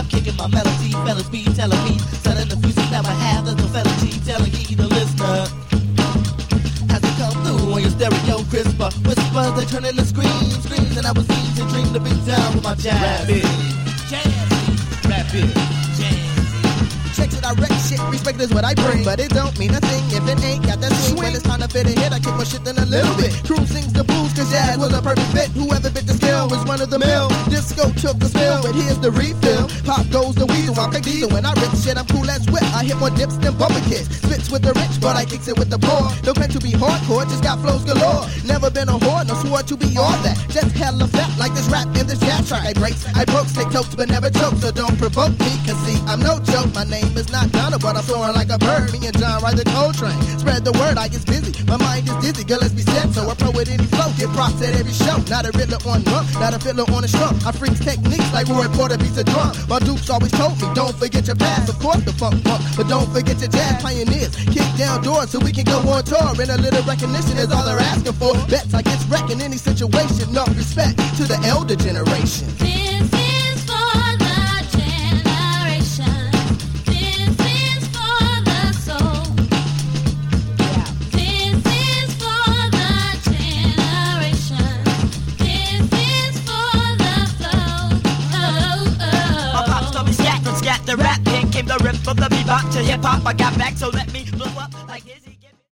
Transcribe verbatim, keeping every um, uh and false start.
kicking my melody, fellas be telling me, selling the music that I have, there's no felony, telling you the listener. As it come through on your stereo crisper, whispers they turn into screams, screams, and I was easy to dream to be down with my jazz. Rap it, jazz, rap it, jazz. Check it, I wreck shit, respect is what I bring, but it don't mean a thing if it ain't got that swing. When it's time to fit a hit, I kick my shit in a little bit. Crew sings the blues, cause jazz was a perfect fit. Whoever bit the skill was one of the mill. Disco took the spill, but here's the refill. Pop goes the weasel, I'm diesel. When I rip shit, I'm cool as whip. I hit more dips than bumper kids. Spits with the rich, but I kicks it with the poor. Don't claim to be hardcore, just got flows galore. Never been a whore, no swore to be all that. Just hella fat like this rap in this jazz track. I breaks, I broke, stick totes, but never choke. So don't provoke me, cause see, I'm no joke. My name is not Donald, but I'm soaring like a bird. Me and John ride the Coltrane. Spread the word, I get busy. My mind is dizzy, girl, let's be set. So I pro with any flow, get props at every show. Not a riddler on drum, not a fiddler on a strum. I freaks techniques like Roy Porter beats a drum. My Dukes always told me, don't forget your past. Of course the funk punk, but don't forget your jazz. Pioneers, kick down doors so we can go on tour. And a little recognition is all they're asking for. Bets I get wrecked in any situation. No respect to the elder generation. This is for the generation. This is for the soul. This is for the generation. This is for the flow. Oh, oh. My pops told me scat and scat the rap. Then came the rip of the bebop to hip hop. I got back, so let me blow up.